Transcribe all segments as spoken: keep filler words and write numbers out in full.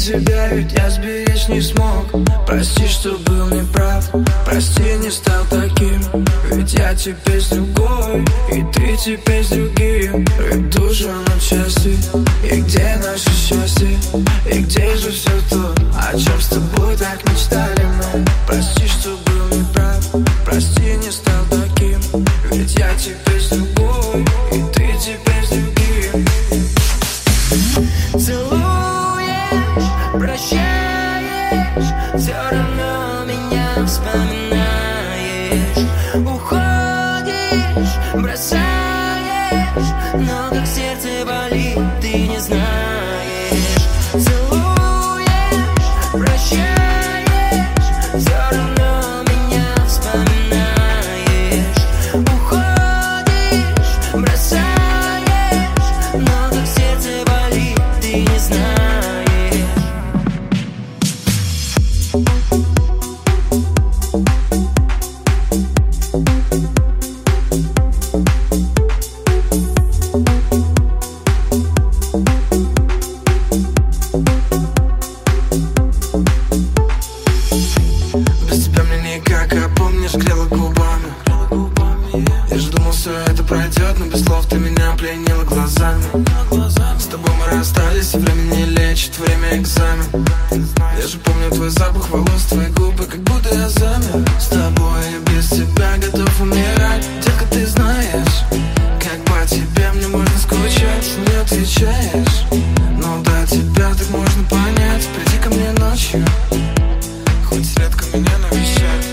себя, ведь я сберечь не смог. Прости, что был неправ, прости, не стал таким. Ведь я теперь с другой, и ты теперь с другим. Ведь душа на части, и где наше счастье? И где же все то, о чем с тобой так мечтали мы? Прости, что был неправ, прости, не стал таким. Ведь я теперь с другой, и ты теперь с другим. Целуешь, прощаешь, все равно меня вспоминаешь. Уходишь, бросаешь, но как сердце болит, ты не знаешь. Целуешь, прощаешь, все равно меня вспоминаешь. Уходишь, бросаешь, но как сердце болит, ты не знаешь. Без тебя мне никак, а помнишь, грела губами. Я же думал, все это пройдет, но без слов ты меня пленила глазами. С тобой мы расстались, и время не лечит, время экзамен. Я же помню твой запах волос, твои губы, как будто я замер. С тобой я без тебя готов умирать. Детка, ты знаешь, как по тебе мне можно скучать. Не отвечаешь, но до тебя так можно понять. Приди ко мне ночью, хоть редко меня навещай.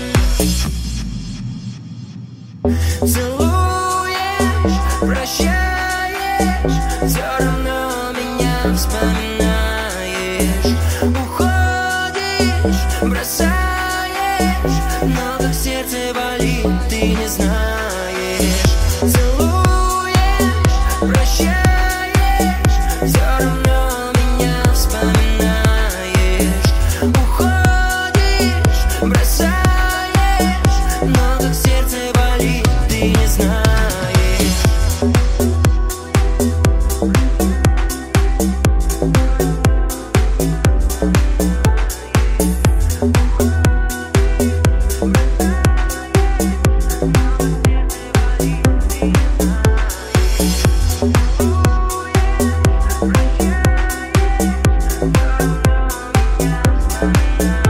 Целуешь, прощаешь, все равно меня вспоминаешь. Уходишь, бросаешь, но как сердце болит, ты не знаешь. Целуешь, прощаешь, все равно меня вспоминаешь. Уходишь, бросаешь, но как сердце болит, ты не знаешь. Yeah.